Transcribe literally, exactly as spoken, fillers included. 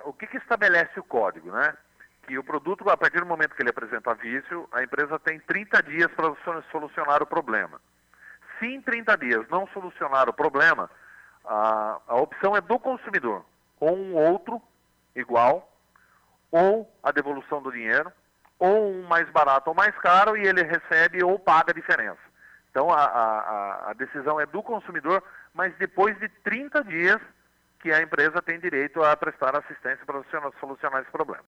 o que, que estabelece o código, né? Que o produto, a partir do momento que ele apresenta vício, a empresa tem trinta dias para solucionar o problema. Se em trinta dias não solucionar o problema, a, a opção é do consumidor, ou um outro igual, ou a devolução do dinheiro, ou um mais barato ou mais caro, e ele recebe ou paga a diferença. Então a, a, a decisão é do consumidor, mas depois de trinta dias que a empresa tem direito a prestar assistência para solucionar esse problema.